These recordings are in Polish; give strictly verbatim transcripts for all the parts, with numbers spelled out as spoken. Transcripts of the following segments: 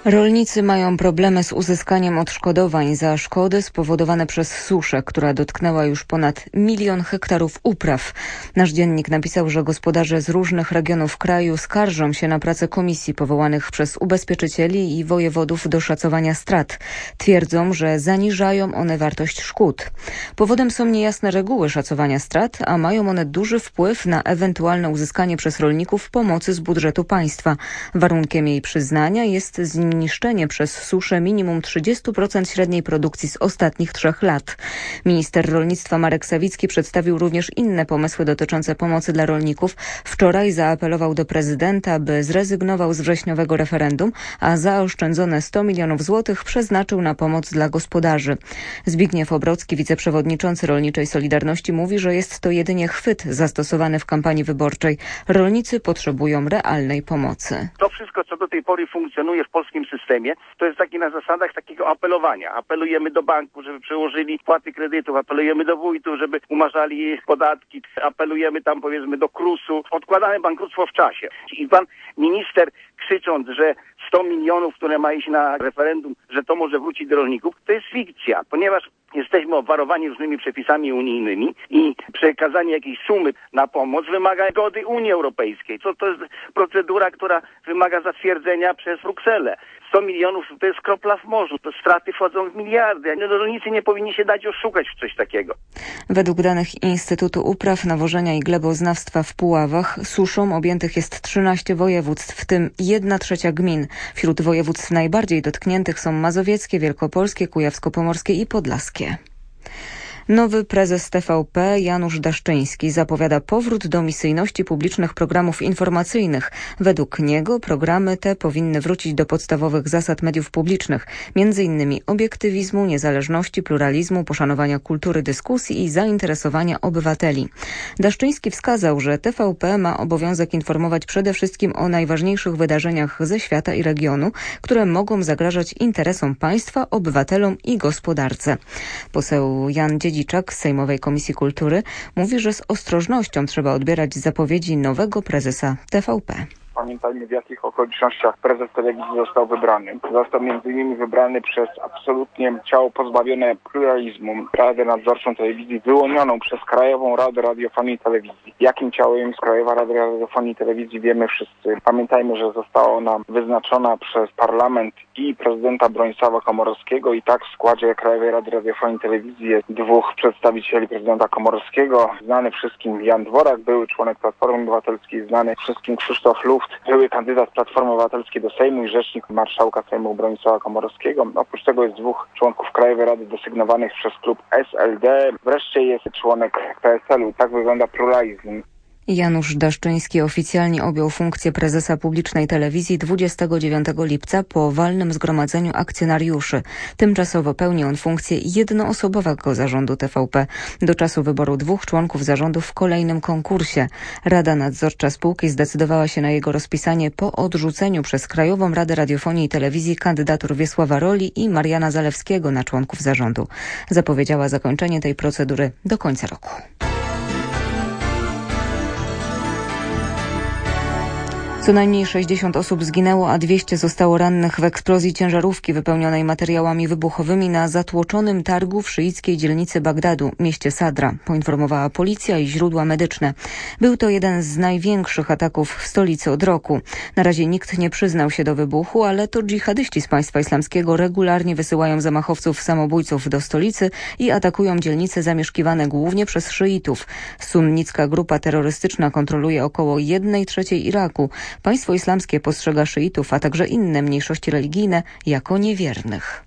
Rolnicy mają problemy z uzyskaniem odszkodowań za szkody spowodowane przez suszę, która dotknęła już ponad milion hektarów upraw. Nasz dziennik napisał, że gospodarze z różnych regionów kraju skarżą się na pracę komisji powołanych przez ubezpieczycieli i wojewodów do szacowania strat. Twierdzą, że zaniżają one wartość szkód. Powodem są niejasne reguły szacowania strat, a mają one duży wpływ na ewentualne uzyskanie przez rolników pomocy z budżetu państwa. Warunkiem jej przyznania jest zniesienie niszczenie przez suszę minimum trzydzieści procent średniej produkcji z ostatnich trzech lat. Minister rolnictwa Marek Sawicki przedstawił również inne pomysły dotyczące pomocy dla rolników. Wczoraj zaapelował do prezydenta, by zrezygnował z wrześniowego referendum, a zaoszczędzone sto milionów złotych przeznaczył na pomoc dla gospodarzy. Zbigniew Obrocki, wiceprzewodniczący Rolniczej Solidarności, mówi, że jest to jedynie chwyt zastosowany w kampanii wyborczej. Rolnicy potrzebują realnej pomocy. To wszystko, co do tej pory funkcjonuje w polskim systemie, to jest taki na zasadach takiego apelowania. Apelujemy do banku, żeby przełożyli płaty kredytów, apelujemy do wójtów, żeby umarzali podatki, apelujemy tam powiedzmy do KRUS-u. Odkładamy bankructwo w czasie. I pan minister, krzycząc, że sto milionów, które ma iść na referendum, że to może wrócić do rolników, to jest fikcja, ponieważ jesteśmy obwarowani różnymi przepisami unijnymi i przekazanie jakiejś sumy na pomoc wymaga zgody Unii Europejskiej. Co to jest procedura, która wymaga zatwierdzenia przez Brukselę. sto milionów to jest kropla w morzu, to straty wchodzą w miliardy. No, rolnicy nie powinni się dać oszukać w coś takiego. Według danych Instytutu Upraw, Nawożenia i Gleboznawstwa w Puławach suszą objętych jest trzynaście województw, w tym jedna trzecia gmin. Wśród województw najbardziej dotkniętych są mazowieckie, wielkopolskie, kujawsko-pomorskie i podlaskie. Nowy prezes T V P Janusz Daszczyński zapowiada powrót do misyjności publicznych programów informacyjnych. Według niego programy te powinny wrócić do podstawowych zasad mediów publicznych, między innymi obiektywizmu, niezależności, pluralizmu, poszanowania kultury dyskusji i zainteresowania obywateli. Daszczyński wskazał, że T V P ma obowiązek informować przede wszystkim o najważniejszych wydarzeniach ze świata i regionu, które mogą zagrażać interesom państwa, obywatelom i gospodarce. Poseł Jan Dziedziczak z Sejmowej Komisji Kultury mówi, że z ostrożnością trzeba odbierać zapowiedzi nowego prezesa T V P. Pamiętajmy, w jakich okolicznościach prezes telewizji został wybrany. Został między innymi wybrany przez absolutnie ciało pozbawione pluralizmu Radę Nadzorczą Telewizji, wyłonioną przez Krajową Radę Radiofonii i Telewizji. Jakim ciałem jest Krajowa Rada Radiofonii i Telewizji, wiemy wszyscy. Pamiętajmy, że została ona wyznaczona przez parlament i prezydenta Bronisława Komorowskiego i tak w składzie Krajowej Rady Radiofonii i Telewizji jest dwóch przedstawicieli prezydenta Komorowskiego. Znany wszystkim Jan Dworak, były członek Platformy Obywatelskiej, znany wszystkim Krzysztof Luft, były kandydat Platformy Obywatelskiej do Sejmu i rzecznik marszałka Sejmu Bronisława Komorowskiego. Oprócz tego jest dwóch członków Krajowej Rady desygnowanych przez klub S L D. Wreszcie jest członek P S L u. Tak wygląda pluralizm. Janusz Daszczyński oficjalnie objął funkcję prezesa publicznej telewizji dwudziestego dziewiątego lipca po walnym zgromadzeniu akcjonariuszy. Tymczasowo pełni on funkcję jednoosobowego zarządu T V P do czasu wyboru dwóch członków zarządu w kolejnym konkursie. Rada Nadzorcza spółki zdecydowała się na jego rozpisanie po odrzuceniu przez Krajową Radę Radiofonii i Telewizji kandydatur Wiesława Roli i Mariana Zalewskiego na członków zarządu. Zapowiedziała zakończenie tej procedury do końca roku. Co najmniej sześćdziesiąt osób zginęło, a dwieście zostało rannych w eksplozji ciężarówki wypełnionej materiałami wybuchowymi na zatłoczonym targu w szyickiej dzielnicy Bagdadu, mieście Sadra, poinformowała policja i źródła medyczne. Był to jeden z największych ataków w stolicy od roku. Na razie nikt nie przyznał się do wybuchu, ale to dżihadyści z państwa islamskiego regularnie wysyłają zamachowców samobójców do stolicy i atakują dzielnice zamieszkiwane głównie przez szyitów. Sunnicka grupa terrorystyczna kontroluje około jednej trzeciej Iraku. Państwo islamskie postrzega szyitów, a także inne mniejszości religijne jako niewiernych.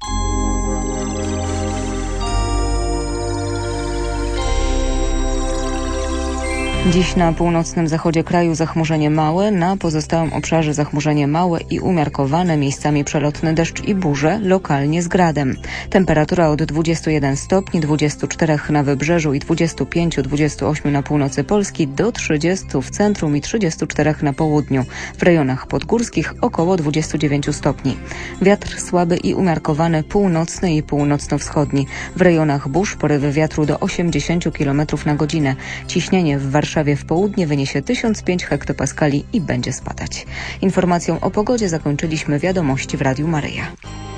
Dziś na północnym zachodzie kraju zachmurzenie małe, na pozostałym obszarze zachmurzenie małe i umiarkowane, miejscami przelotny deszcz i burze, lokalnie z gradem. Temperatura od dwudziestu jeden stopni, dwudziestu czterech na wybrzeżu i dwudziestu pięciu do dwudziestu ośmiu na północy Polski do trzydziestu w centrum i trzydziestu czterech na południu. W rejonach podgórskich około dwudziestu dziewięciu stopni. Wiatr słaby i umiarkowany, północny i północno-wschodni. W rejonach burz porywy wiatru do osiemdziesięciu kilometrów na godzinę. Ciśnienie w Warszawie Warszawie w południe wyniesie tysiąc pięć hektopaskali i będzie spadać. Informacją o pogodzie zakończyliśmy wiadomości w Radiu Maryja.